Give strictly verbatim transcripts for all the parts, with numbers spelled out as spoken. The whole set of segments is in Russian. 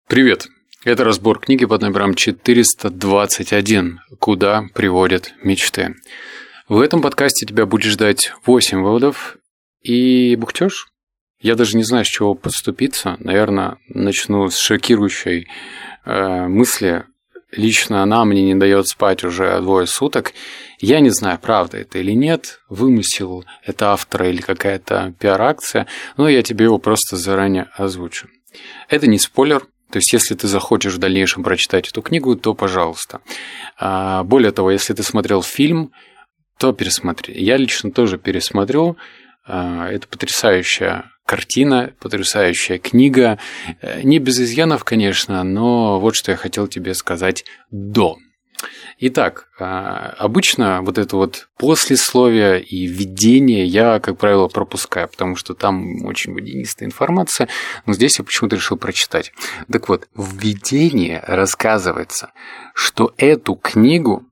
Привет! Это разбор книги под номером четыреста двадцать один «Куда приводят мечты». В этом подкасте тебя будет ждать восемь выводов и бухтёж. Я даже не знаю, с чего подступиться. Наверное, начну с шокирующей э, мысли. Лично она мне не дает спать уже двое суток. Я не знаю, правда это или нет, вымысел это автора или какая-то пиар-акция, но я тебе его просто заранее озвучу. Это не спойлер. То есть, если ты захочешь в дальнейшем прочитать эту книгу, то пожалуйста. Более того, если ты смотрел фильм, то пересмотри. Я лично тоже пересмотрю. Это потрясающая картина, потрясающая книга. Не без изъянов, конечно, но вот что я хотел тебе сказать до. Итак, обычно вот это вот послесловие и введение я, как правило, пропускаю, потому что там очень водянистая информация, но здесь я почему-то решил прочитать. Так вот, в введении рассказывается, что эту книгу,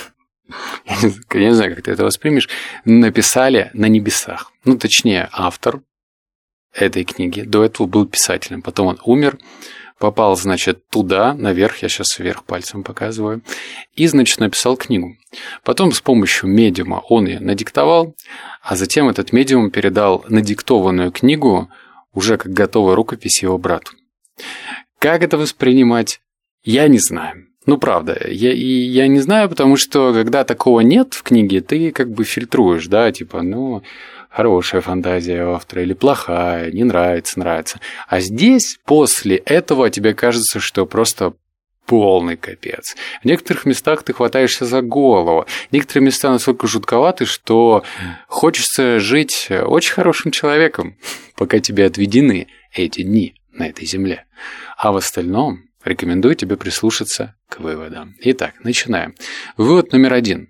я не знаю, как ты это воспримешь, написали на небесах. Ну, точнее, автор этой книги до этого был писателем, потом он умер, попал, значит, туда, наверх, я сейчас вверх пальцем показываю, и, значит, написал книгу. Потом с помощью медиума он ее надиктовал, а затем этот медиум передал надиктованную книгу уже как готовую рукопись его брату. Как это воспринимать, я не знаю. Ну, правда, я, и я не знаю, потому что, когда такого нет в книге, ты как бы фильтруешь, да, типа, ну... хорошая фантазия у автора или плохая, не нравится, нравится. А здесь, после этого, тебе кажется, что просто полный капец. В некоторых местах ты хватаешься за голову. Некоторые места настолько жутковаты, что хочется жить очень хорошим человеком, пока тебе отведены эти дни на этой земле. А в остальном рекомендую тебе прислушаться к выводам. Итак, начинаем. Вывод номер один.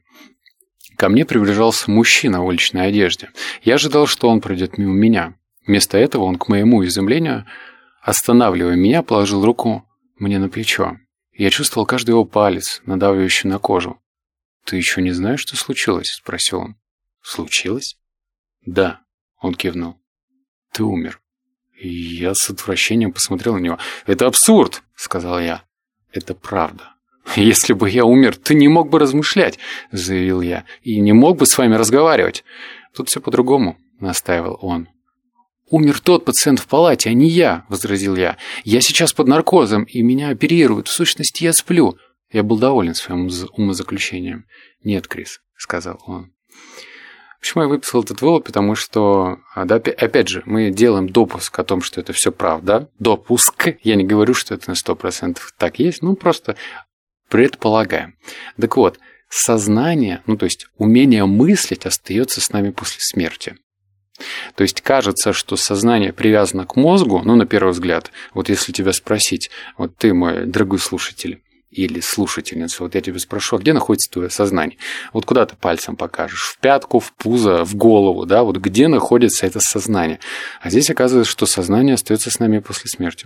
Ко мне приближался мужчина в уличной одежде. Я ожидал, что он пройдет мимо меня. Вместо этого он, к моему изумлению, останавливая меня, положил руку мне на плечо. Я чувствовал каждый его палец, надавливающий на кожу. «Ты еще не знаешь, что случилось?» – спросил он. «Случилось?» «Да», – он кивнул. «Ты умер». И я с отвращением посмотрел на него. «Это абсурд!» – сказал я. «Это правда». «Если бы я умер, ты не мог бы размышлять», – заявил я, – «и не мог бы с вами разговаривать». «Тут все по-другому», – настаивал он. «Умер тот пациент в палате, а не я», – возразил я. «Я сейчас под наркозом, и меня оперируют. В сущности, я сплю». Я был доволен своим умозаключением. «Нет, Крис», – сказал он. Почему я выписал этот вывод? Потому что, да, опять же, мы делаем допуск о том, что это все правда. Допуск. Я не говорю, что это на сто процентов так есть, ну просто... предполагаем. Так вот, сознание, ну то есть умение мыслить остается с нами после смерти. То есть кажется, что сознание привязано к мозгу, ну на первый взгляд, вот если тебя спросить, вот ты, мой дорогой слушатель или слушательница, вот я тебя спрошу, а где находится твое сознание? Вот куда ты пальцем покажешь? В пятку, в пузо, в голову, да? Вот где находится это сознание? А здесь оказывается, что сознание остается с нами после смерти.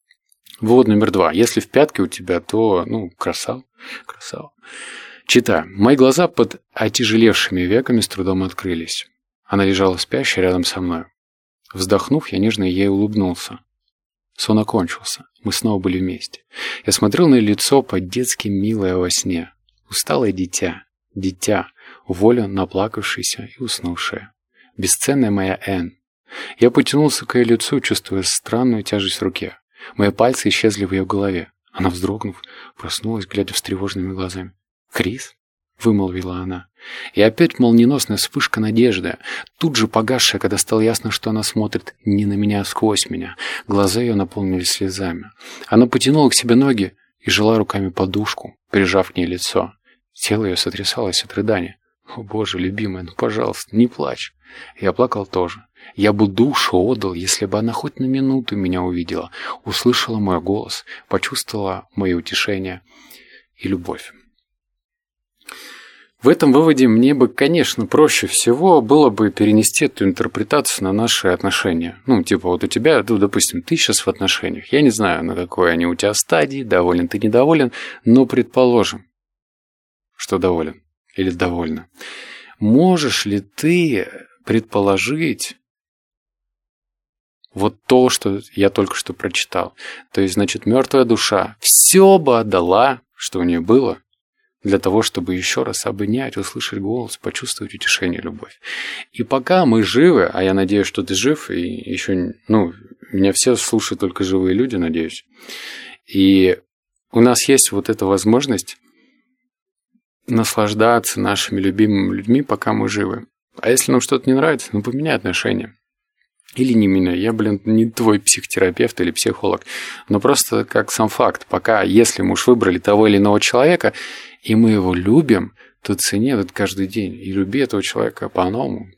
Вывод номер два. Если в пятке у тебя, то, ну, красава, красава. Читаю. Мои глаза под отяжелевшими веками с трудом открылись. Она лежала спящая рядом со мной. Вздохнув, я нежно ей улыбнулся. Сон окончился. Мы снова были вместе. Я смотрел на ее лицо по-детски милое во сне. Усталое дитя. Дитя. Волю наплакавшееся и уснувшее. Бесценная моя Энн. Я потянулся к ее лицу, чувствуя странную тяжесть в руке. Мои пальцы исчезли в ее голове. Она, вздрогнув, проснулась, глядя встревоженными глазами. «Крис?» – вымолвила она. И опять молниеносная вспышка надежды, тут же погасшая, когда стало ясно, что она смотрит не на меня, а сквозь меня. Глаза ее наполнились слезами. Она потянула к себе ноги и жала руками подушку, прижав к ней лицо. Тело ее сотрясалось от рыдания. «О, Боже, любимая, ну, пожалуйста, не плачь». Я плакал тоже. Я бы душу отдал, если бы она хоть на минуту меня увидела, услышала мой голос, почувствовала мои утешения и любовь. В этом выводе мне бы, конечно, проще всего было бы перенести эту интерпретацию на наши отношения. Ну, типа, вот у тебя, ну, допустим, ты сейчас в отношениях. Я не знаю, на какой они у тебя стадии, доволен ты, недоволен, но предположим, что доволен или довольна. Можешь ли ты предположить, вот то, что я только что прочитал. То есть, значит, мертвая душа все бы отдала, что у нее было, для того, чтобы еще раз обнять, услышать голос, почувствовать утешение, любовь. И пока мы живы, а я надеюсь, что ты жив, и еще, ну, меня все слушают только живые люди, надеюсь, и у нас есть вот эта возможность наслаждаться нашими любимыми людьми, пока мы живы. А если нам что-то не нравится, ну, поменяй отношения. Или не меня, я, блин, не твой психотерапевт или психолог, но просто как сам факт, пока, если мы уж выбрали того или иного человека, и мы его любим, то цени этот каждый день, и люби этого человека по-новому.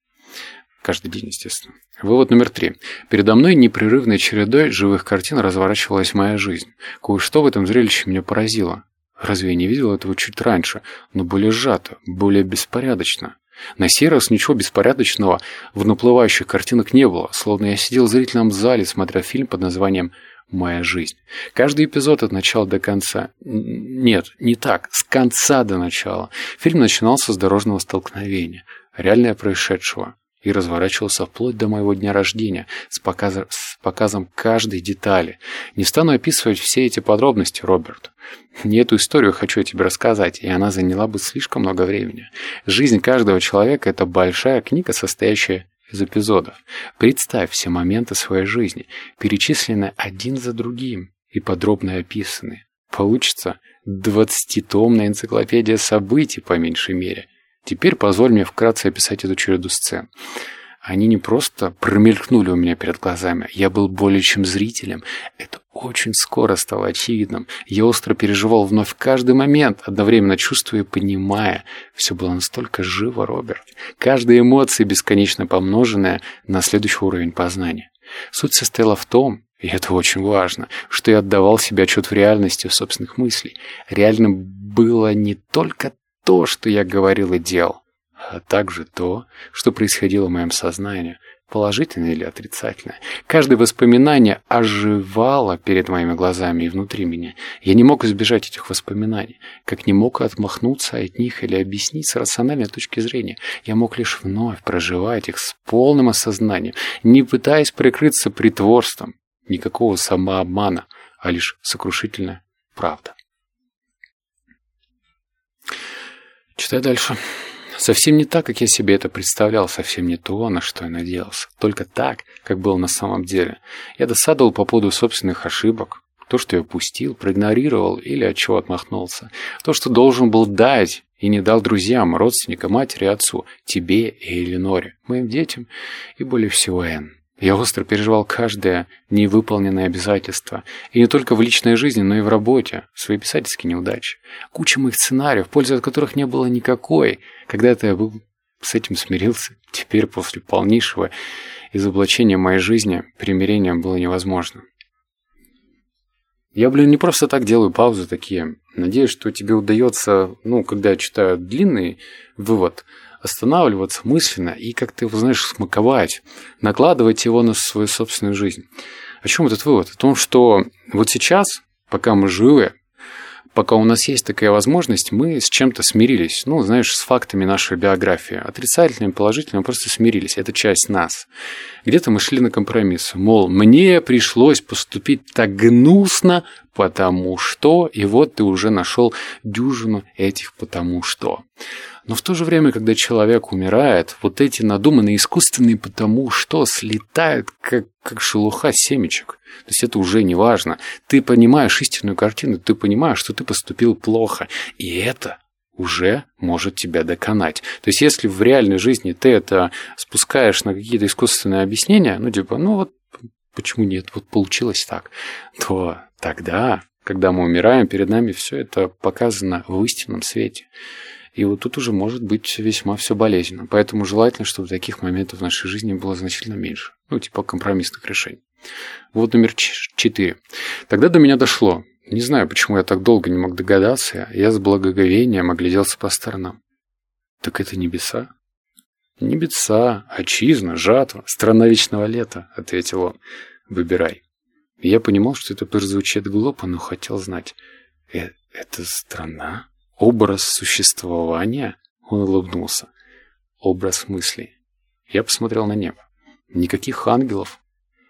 Каждый день, естественно. Вывод номер три. Передо мной непрерывной чередой живых картин разворачивалась моя жизнь. Кое-что в этом зрелище меня поразило. Разве я не видел этого чуть раньше, но более сжато, более беспорядочно? На сей раз ничего беспорядочного в наплывающих картинах не было, словно я сидел в зрительном зале, смотря фильм под названием «Моя жизнь». Каждый эпизод от начала до конца. Нет, не так, с конца до начала. Фильм начинался с дорожного столкновения, реальное происшедшего, и разворачивался вплоть до моего дня рождения с, показа... с показом каждой детали. Не стану описывать все эти подробности, Роберт. Не эту историю хочу я тебе рассказать, и она заняла бы слишком много времени. Жизнь каждого человека – это большая книга, состоящая из эпизодов. Представь все моменты своей жизни, перечисленные один за другим и подробно описанные. Получится двадцатитомная энциклопедия событий, по меньшей мере. Теперь позволь мне вкратце описать эту череду сцен. Они не просто промелькнули у меня перед глазами, я был более чем зрителем. Это очень скоро стало очевидным. Я остро переживал вновь каждый момент, одновременно чувствуя и понимая. Все было настолько живо, Роберт. Каждая эмоция бесконечно помноженная на следующий уровень познания. Суть состояла в том, и это очень важно, что я отдавал себе отчет в реальности собственных мыслей. Реальным было не только то, что я говорил и делал, а также то, что происходило в моем сознании, положительное или отрицательное. Каждое воспоминание оживало перед моими глазами и внутри меня. Я не мог избежать этих воспоминаний, как не мог отмахнуться от них или объяснить с рациональной точки зрения. Я мог лишь вновь проживать их с полным осознанием, не пытаясь прикрыться притворством, никакого самообмана, а лишь сокрушительная правда. Читай дальше. Совсем не так, как я себе это представлял, совсем не то, на что я надеялся. Только так, как было на самом деле. Я досадовал по поводу собственных ошибок. То, что я упустил, проигнорировал или от чего отмахнулся. То, что должен был дать и не дал друзьям, родственникам, матери и отцу, тебе и Эленоре, моим детям и более всего Энн. Я остро переживал каждое невыполненное обязательство. И не только в личной жизни, но и в работе. Свои писательские неудачи. Куча моих сценариев, пользы от которых не было никакой. Когда-то я был с этим смирился. Теперь, после полнейшего изоблачения моей жизни, примирение было невозможно. Я, блин, не просто так делаю паузы такие. Надеюсь, что тебе удается, ну, когда я читаю длинный вывод, останавливаться мысленно и как-то его, знаешь, смаковать, накладывать его на свою собственную жизнь. О чем этот вывод? О том, что вот сейчас, пока мы живы, пока у нас есть такая возможность, мы с чем-то смирились. Ну, знаешь, с фактами нашей биографии. Отрицательным, положительным, просто смирились. Это часть нас. Где-то мы шли на компромисс. Мол, мне пришлось поступить так гнусно, потому что... И вот ты уже нашел дюжину этих потому что. Но в то же время, когда человек умирает, вот эти надуманные искусственные потому что слетают, как, как шелуха семечек. То есть это уже не важно. Ты понимаешь истинную картину, ты понимаешь, что ты поступил плохо. И это уже может тебя доконать. То есть если в реальной жизни ты это спускаешь на какие-то искусственные объяснения, ну типа, ну вот почему нет, вот получилось так, то тогда, когда мы умираем, перед нами все это показано в истинном свете. И вот тут уже может быть весьма все болезненно. Поэтому желательно, чтобы таких моментов в нашей жизни было значительно меньше. Ну, типа компромиссных решений. Вот номер четыре. Тогда до меня дошло. Не знаю, почему я так долго не мог догадаться. Я с благоговением огляделся по сторонам. Так это небеса? Небеса, отчизна, жатва, страна вечного лета, ответил он. Выбирай. И я понимал, что это прозвучит глупо, но хотел знать. Э- это страна? Образ существования? Он улыбнулся. Образ мыслей. Я посмотрел на небо. Никаких ангелов,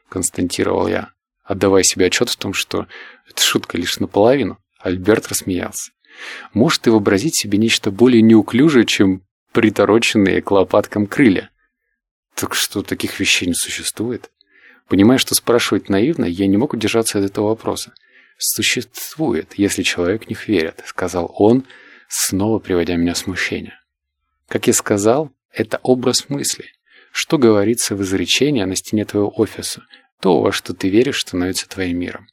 констатировал я, отдавая себе отчет в том, что это шутка лишь наполовину. Альберт рассмеялся. Можешь ты вообразить себе нечто более неуклюжее, чем притороченные к лопаткам крылья? Так что таких вещей не существует? Понимая, что спрашивать наивно, я не мог удержаться от этого вопроса. «Существует, если человек в них верит», — сказал он, снова приводя меня в смущение. Как я сказал, это образ мысли. Что говорится в изречении на стене твоего офиса, то, во что ты веришь, становится твоим миром.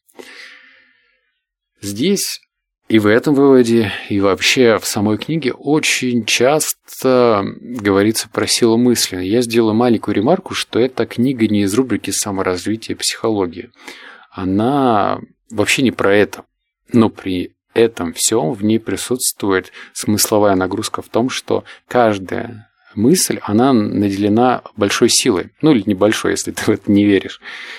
Здесь и в этом выводе, и вообще в самой книге очень часто говорится про силу мысли. Я сделаю маленькую ремарку, что эта книга не из рубрики саморазвития и психологии. Она вообще не про это. Но при этом всем в ней присутствует смысловая нагрузка в том, что каждая мысль, она наделена большой силой. Ну или небольшой, если ты в это не веришь.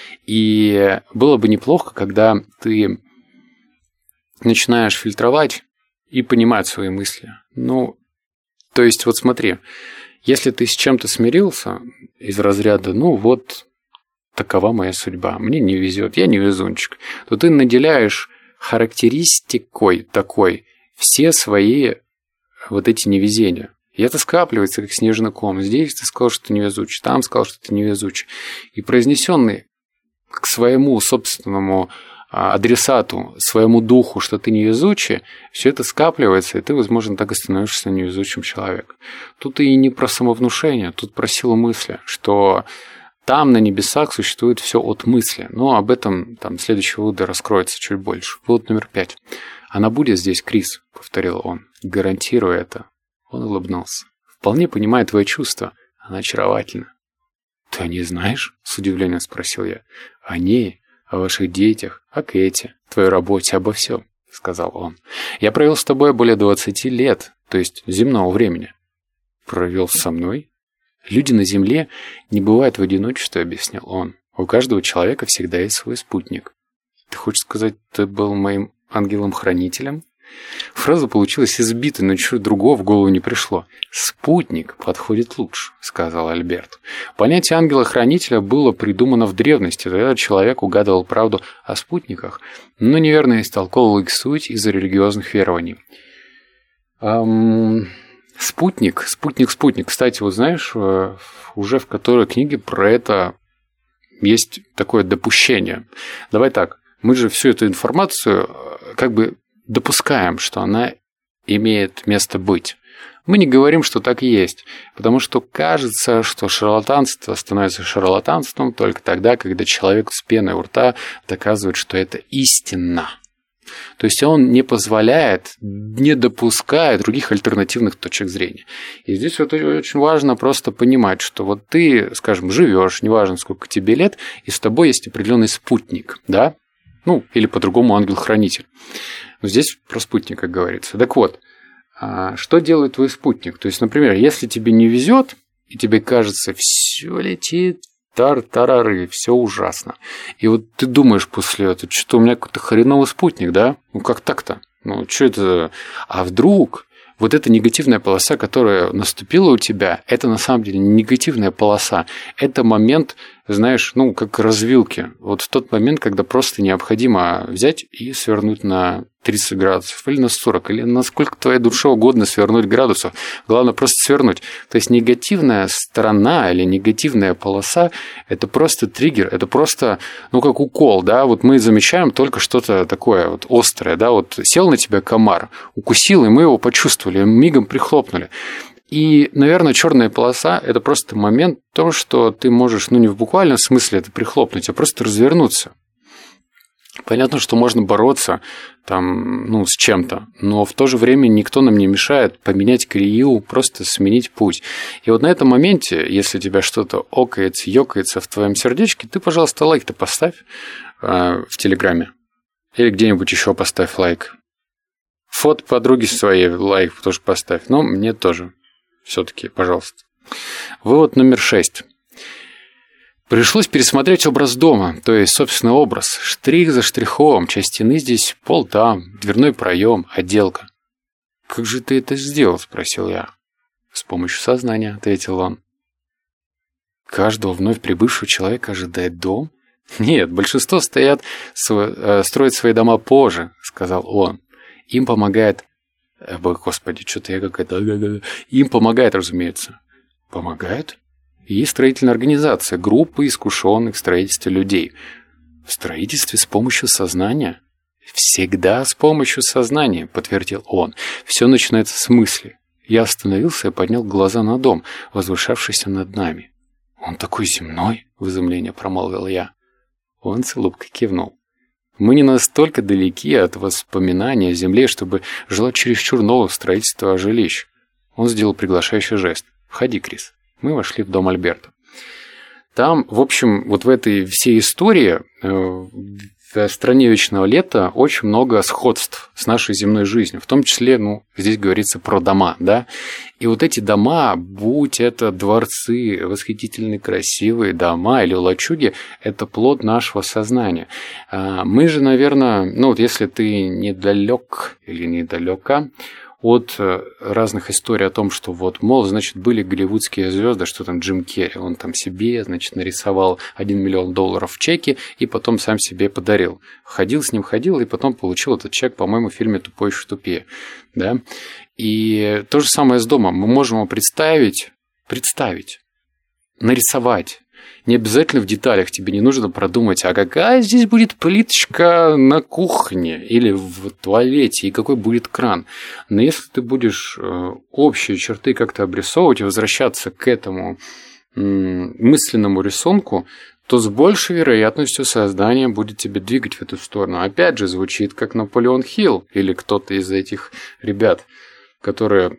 И было бы неплохо, когда ты начинаешь фильтровать и понимать свои мысли. Ну, то есть, вот смотри, если ты с чем-то смирился из разряда, ну вот, такова моя судьба, мне не везет, я не везунчик, то ты наделяешь характеристикой такой все свои вот эти невезения. И это скапливается, как снежный ком. Здесь ты сказал, что ты невезучий, там сказал, что ты невезучий. И произнесенный к своему собственному адресату, своему духу, что ты невезучий, все это скапливается, и ты, возможно, так и становишься невезучим человеком. Тут и не про самовнушение, тут про силу мысли, что там на небесах существует все от мысли. Но об этом там следующего вывода раскроется чуть больше. Вывод номер пять. Она будет здесь, Крис, повторил он. Гарантирую это. Он улыбнулся. Вполне понимаю твои чувства. Она очаровательна. Ты о ней знаешь? С удивлением спросил я. О ней, о ваших детях, о Кэти, твоей работе, обо всем, сказал он. Я провел с тобой более двадцати лет, то есть земного времени. Провел со мной? Люди на земле не бывают в одиночестве, объяснил он. У каждого человека всегда есть свой спутник. Ты хочешь сказать, ты был моим ангелом-хранителем? Фраза получилась избитой, но ничего другого в голову не пришло. «Спутник подходит лучше», — сказал Альберт. Понятие ангела-хранителя было придумано в древности, тогда человек угадывал правду о спутниках, но неверно истолковывал их суть из-за религиозных верований. Эм... Спутник, спутник, спутник. Кстати, вот знаешь, уже в которой книге про это есть такое допущение. Давай так, мы же всю эту информацию как бы допускаем, что она имеет место быть. Мы не говорим, что так и есть, потому что кажется, что шарлатанство становится шарлатанством только тогда, когда человек с пеной у рта доказывает, что это истина. То есть он не позволяет, не допускает других альтернативных точек зрения. И здесь вот очень важно просто понимать, что вот ты, скажем, живешь, неважно сколько тебе лет, и с тобой есть определенный спутник, да? Ну, или по-другому ангел-хранитель. Но здесь про спутник, как говорится. Так вот, что делает твой спутник? То есть, например, если тебе не везет, и тебе кажется, все летит, тар-тарары, все ужасно. И вот ты думаешь после этого, что у меня какой-то хреновый спутник, да? Ну, как так-то? Ну, что это? А вдруг вот эта негативная полоса, которая наступила у тебя, это на самом деле не негативная полоса. Это момент, знаешь, ну, как развилки. Вот в тот момент, когда просто необходимо взять и свернуть на тридцать градусов, или на сорок, или насколько твоей душе угодно свернуть градусов. Главное просто свернуть. То есть негативная сторона или негативная полоса – это просто триггер, это просто, ну, как укол, да, вот мы замечаем только что-то такое вот острое, да, вот сел на тебя комар, укусил, и мы его почувствовали, мигом прихлопнули. И, наверное, черная полоса – это просто момент того, что ты можешь, ну, не в буквальном смысле это прихлопнуть, а просто развернуться. Понятно, что можно бороться там, ну, с чем-то, но в то же время никто нам не мешает поменять колею, просто сменить путь. И вот на этом моменте, если тебя что-то окается, ёкается в твоем сердечке, ты, пожалуйста, лайк-то поставь э, в Телеграме. Или где-нибудь еще поставь лайк. Фото подруги своей лайк тоже поставь. Но мне тоже. Все-таки, пожалуйста. Вывод номер шесть. Пришлось пересмотреть образ дома, то есть, собственно, образ. Штрих за штрихом, часть стены здесь, пол там, дверной проем, отделка. «Как же ты это сделал?» – спросил я. «С помощью сознания», – ответил он. «Каждого вновь прибывшего человека ожидает дом? «Нет, большинство стоят, строят свои дома позже», — сказал он. «Им помогает...» Господи, что-то я какая-то... Им помогает, разумеется. Помогает? Есть строительная организация, группа искушенных в строительстве людей. В строительстве с помощью сознания? Всегда с помощью сознания, подтвердил он. Все начинается с мысли. Я остановился и поднял глаза на дом, возвышавшийся над нами. «Он такой земной!» — в изумлении промолвил я. Он с улыбкой кивнул. «Мы не настолько далеки от воспоминания о земле, чтобы желать чересчур нового строительства жилищ». Он сделал приглашающий жест. «Входи, Крис». Мы вошли в дом Альберта. Там, в общем, вот в этой всей истории в стране вечного лета очень много сходств с нашей земной жизнью. В том числе, ну, здесь говорится про дома, да. И вот эти дома, будь это дворцы, восхитительные, красивые дома или лачуги, это плод нашего сознания. Мы же, наверное, ну вот если ты недалек или недалека от разных историй о том, что вот, мол, значит, были голливудские звезды, что там Джим Керри, он там себе, значит, нарисовал один миллион долларов в чеке и потом сам себе подарил. Ходил с ним, ходил, и потом получил этот чек, по-моему, в фильме «Тупой еще тупее». Да? И то же самое с домом. Мы можем его представить, представить, нарисовать. Не обязательно в деталях, тебе не нужно продумать, а какая здесь будет плиточка на кухне или в туалете, и какой будет кран. Но если ты будешь общие черты как-то обрисовывать и возвращаться к этому мысленному рисунку, то с большей вероятностью сознание будет тебя двигать в эту сторону. Опять же, звучит как Наполеон Хилл или кто-то из этих ребят, которые...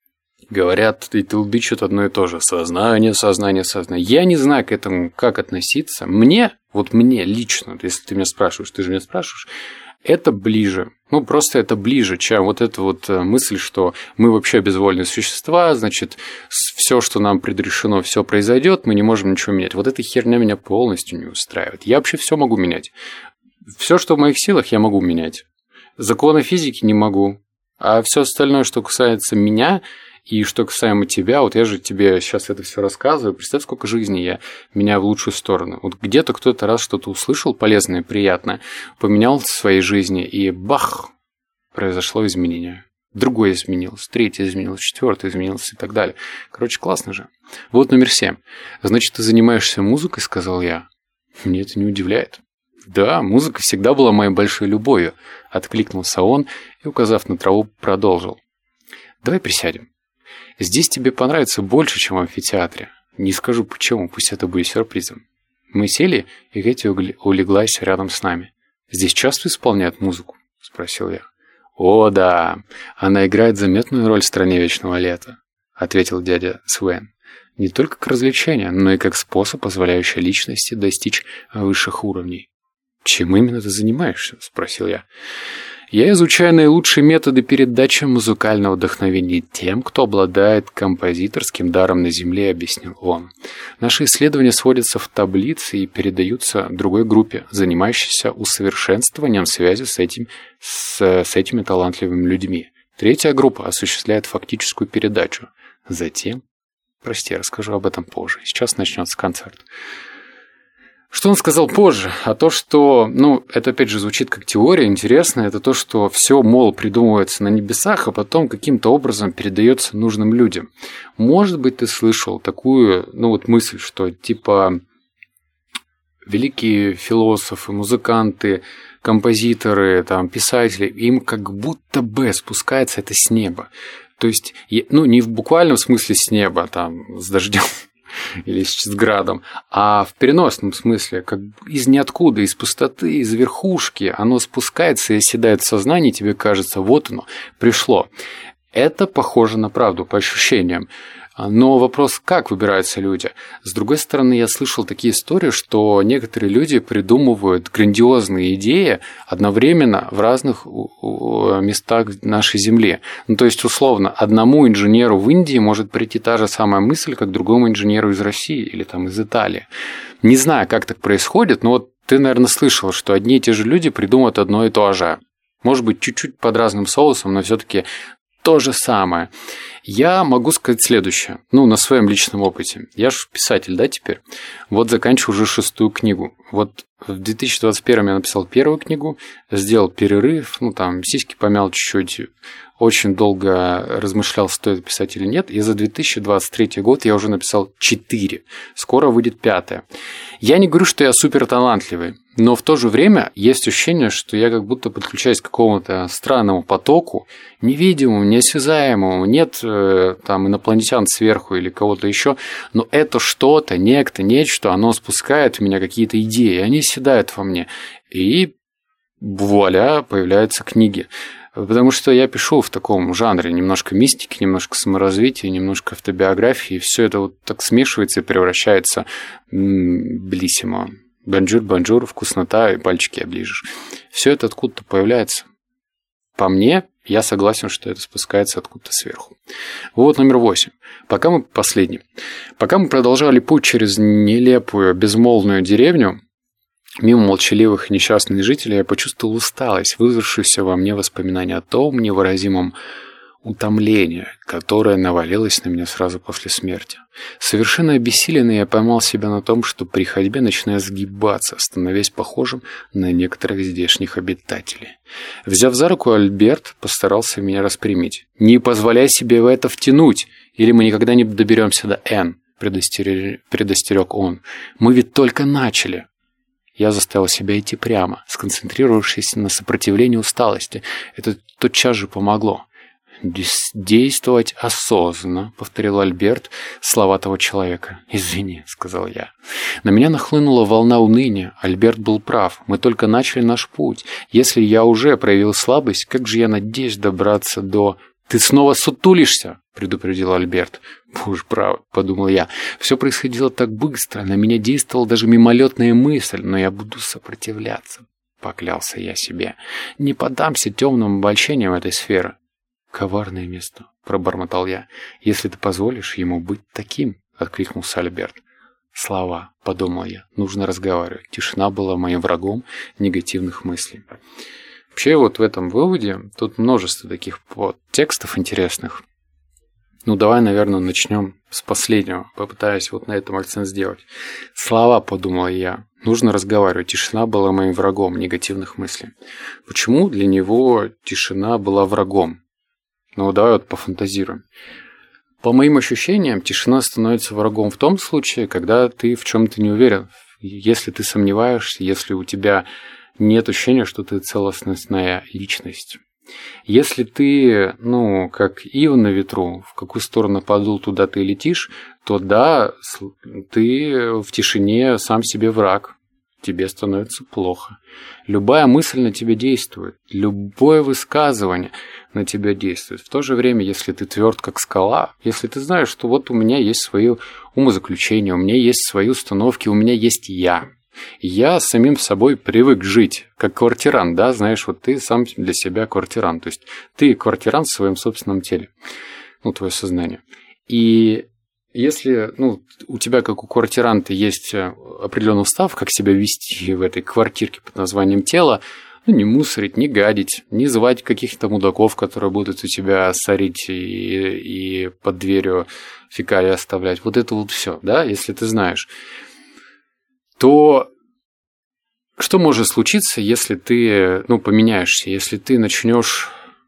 говорят и толдычат одно и то же. Сознание, сознание, сознание. Я не знаю к этому, как относиться. Мне, вот мне лично, если ты меня спрашиваешь, ты же меня спрашиваешь, это ближе. Ну, просто это ближе, чем вот эта вот мысль, что мы вообще безвольные существа, значит, все, что нам предрешено, все произойдет, мы не можем ничего менять. Вот эта херня меня полностью не устраивает. Я вообще все могу менять. Все, что в моих силах, я могу менять. Законы физики не могу. А все остальное, что касается меня... И что касаемо тебя, вот я же тебе сейчас это все рассказываю, представь, сколько жизни я меняю в лучшую сторону. Вот где-то кто-то раз что-то услышал полезное, приятное, поменял в своей жизни, и бах, произошло изменение. Другое изменилось, третье изменилось, четвертое изменилось и так далее. Короче, классно же. Вот номер семь. Значит, ты занимаешься музыкой, сказал я. Мне это не удивляет. Да, музыка всегда была моей большой любовью, откликнулся он и, указав на траву, продолжил. Давай присядем. Здесь тебе понравится больше, чем в амфитеатре. Не скажу почему, пусть это будет сюрпризом. Мы сели, и Кэти улеглась рядом с нами. «Здесь часто исполняют музыку?» – спросил я. «О, да, она играет заметную роль в стране вечного лета», – ответил дядя Свен. «Не только как развлечение, но и как способ, позволяющий личности достичь высших уровней». «Чем именно ты занимаешься?» – спросил я. «Я изучаю наилучшие методы передачи музыкального вдохновения тем, кто обладает композиторским даром на Земле», — объяснил он. «Наши исследования сводятся в таблицы и передаются другой группе, занимающейся усовершенствованием связи с, этим, с, с этими талантливыми людьми. Третья группа осуществляет фактическую передачу. Затем... Прости, я расскажу об этом позже. Сейчас начнется концерт». Что он сказал позже? А то, что, ну, это опять же звучит как теория, интересно, это то, что все, мол, придумывается на небесах, а потом каким-то образом передается нужным людям. Может быть, ты слышал такую, ну, вот мысль, что типа великие философы, музыканты, композиторы, там, писатели, им как будто бы спускается это с неба. То есть, ну, не в буквальном смысле с неба, там, с дождем, или с градом, а в переносном смысле, как из ниоткуда, из пустоты, из верхушки, оно спускается и оседает в сознании, и тебе кажется, вот оно, пришло. Это похоже на правду, по ощущениям. Но вопрос, как выбираются люди? С другой стороны, я слышал такие истории, что некоторые люди придумывают грандиозные идеи одновременно в разных местах нашей Земли. Ну, то есть, условно, одному инженеру в Индии может прийти та же самая мысль, как другому инженеру из России или там, из Италии. Не знаю, как так происходит, но вот ты, наверное, слышал, что одни и те же люди придумают одно и то же. Может быть, чуть-чуть под разным соусом, но все-таки то же самое. Я могу сказать следующее, ну, на своем личном опыте. Я же писатель, да, теперь? Вот заканчиваю уже шестую книгу. Вот в две тысячи двадцать первом я написал первую книгу, сделал перерыв, ну, там, сиськи помял чуть-чуть, очень долго размышлял, стоит писать или нет, и за две тысячи двадцать третий год я уже написал четыре. Скоро выйдет пятая. Я не говорю, что я супер талантливый, но в то же время есть ощущение, что я как будто подключаюсь к какому-то странному потоку, невидимому, неосязаемому, нет э, там инопланетян сверху или кого-то еще, но это что-то, некто, нечто, оно спускает в меня какие-то идеи, они седают во мне, и вуаля, появляются книги. Потому что я пишу в таком жанре, немножко мистики, немножко саморазвития, немножко автобиографии, и все это вот так смешивается и превращается блиссимо. Бонжур, бонжур, вкуснота, и пальчики оближешь. Все это откуда-то появляется. По мне, я согласен, что это спускается откуда-то сверху. Вывод номер восемь. Пока мы... Последний. Пока мы продолжали путь через нелепую, безмолвную деревню, мимо молчаливых и несчастных жителей, я почувствовал усталость, вызвавшуюся во мне воспоминания о том невыразимом утомлении, которое навалилось на меня сразу после смерти. Совершенно обессиленный, я поймал себя на том, что при ходьбе начинаю сгибаться, становясь похожим на некоторых здешних обитателей. Взяв за руку, Альберт постарался меня распрямить. «Не позволяй себе в это втянуть, или мы никогда не доберемся до Н», предостерег, предостерег он. «Мы ведь только начали». Я заставил себя идти прямо, сконцентрировавшись на сопротивлении усталости. Это тотчас же помогло. «Действовать осознанно», — повторил Альберт слова того человека. «Извини», — сказал я. На меня нахлынула волна уныния. Альберт был прав. Мы только начали наш путь. Если я уже проявил слабость, как же я надеюсь добраться до... «Ты снова сутулишься», — предупредил Альберт. «Боже, право», — подумал я. Все происходило так быстро. На меня действовала даже мимолетная мысль, но я буду сопротивляться. Поклялся я себе. Не поддамся темным обольщениям этой сферы. «Коварное место», — пробормотал я. «Если ты позволишь ему быть таким», — откликнулся Альберт. «Слова», — подумал я, — «нужно разговаривать». Тишина была моим врагом негативных мыслей. Вообще вот в этом выводе тут множество таких вот текстов интересных. Ну, давай, наверное, начнем с последнего. Попытаюсь вот на этом акцент сделать. «Слова», — подумал я, — «нужно разговаривать». Тишина была моим врагом негативных мыслей. Почему для него тишина была врагом? Ну, давай вот пофантазируем. По моим ощущениям, тишина становится врагом в том случае, когда ты в чем-то не уверен. Если ты сомневаешься, если у тебя нет ощущения, что ты целостная личность. Если ты, ну, как ива на ветру, в какую сторону подул, туда ты летишь, то да, ты в тишине сам себе враг. Тебе становится плохо. Любая мысль на тебя действует. Любое высказывание на тебя действует. В то же время, если ты тверд как скала, если ты знаешь, что вот у меня есть свои умозаключения, у меня есть свои установки, у меня есть я. Я с самим собой привык жить, как квартирант, да, знаешь, вот ты сам для себя квартирант. То есть ты квартирант в своем собственном теле. Ну, твое сознание. И если, ну, у тебя, как у квартиранта, есть определенный устав, как себя вести в этой квартирке под названием тело, ну, не мусорить, не гадить, не звать каких-то мудаков, которые будут у тебя сорить и, и под дверью фекалии оставлять. Вот это вот все, да, если ты знаешь. То что может случиться, если ты, ну, поменяешься, если ты начнешь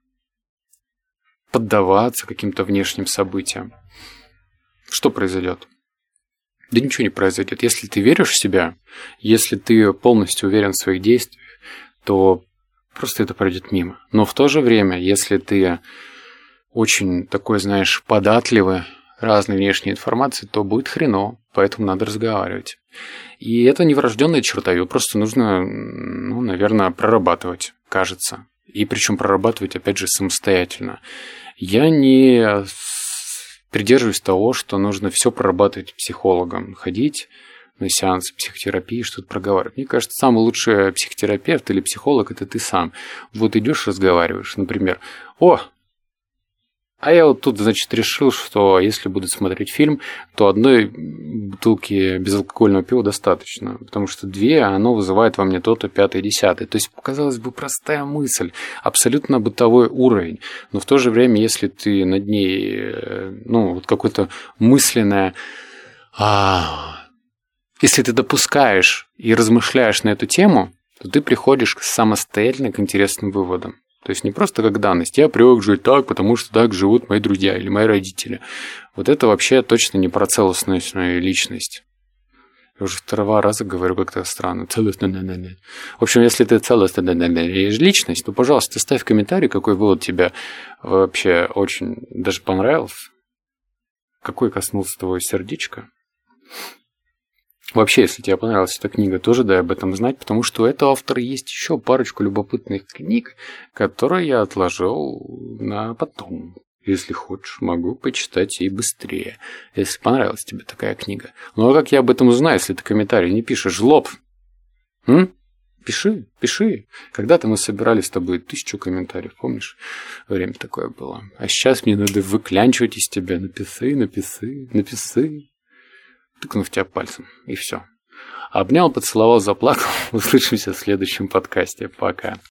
поддаваться каким-то внешним событиям? Что произойдет? Да ничего не произойдет. Если ты веришь в себя, если ты полностью уверен в своих действиях, то просто это пройдет мимо. Но в то же время, если ты очень такой, знаешь, податливый разной внешней информации, то будет хреново, поэтому надо разговаривать. И это не врожденная черта, ее просто нужно, ну, наверное, прорабатывать, кажется. И причем прорабатывать, опять же, самостоятельно. Я не придерживаюсь того, что нужно все прорабатывать психологом, ходить на сеанс психотерапии, что-то проговаривать. Мне кажется, самый лучший психотерапевт или психолог – это ты сам. Вот идешь, разговариваешь, например, «О, А я вот тут, значит, решил, что если буду смотреть фильм, то одной бутылки безалкогольного пива достаточно, потому что две, оно вызывает во мне то-то, пятое, десятое. То есть, показалось бы, простая мысль, абсолютно бытовой уровень, но в то же время, если ты над ней, ну, вот какое-то мысленное... А... Если ты допускаешь и размышляешь на эту тему, то ты приходишь самостоятельно к интересным выводам. То есть не просто как данность. Я привык жить так, потому что так живут мои друзья или мои родители. Вот это вообще точно не про целостную личность. Я уже второго раза говорю как-то странно. Целостная. В общем, если ты целостная личность, то, пожалуйста, ставь комментарий, какой вывод тебе вообще очень даже понравился. Какой коснулся твоего сердечка. Вообще, если тебе понравилась эта книга, тоже дай об этом знать, потому что у этого автора есть еще парочку любопытных книг, которые я отложил на потом. Если хочешь, могу почитать и быстрее, если понравилась тебе такая книга. Ну а как я об этом узнаю, если ты комментарий не пишешь? Жлоб! М? Пиши, пиши. Когда-то мы собирали с тобой тысячу комментариев, помнишь? Время такое было. А сейчас мне надо выклянчивать из тебя. Напиши, напиши, напиши. Тыкнув тебя пальцем, и все. Обнял, поцеловал, заплакал. Услышимся в следующем подкасте. Пока.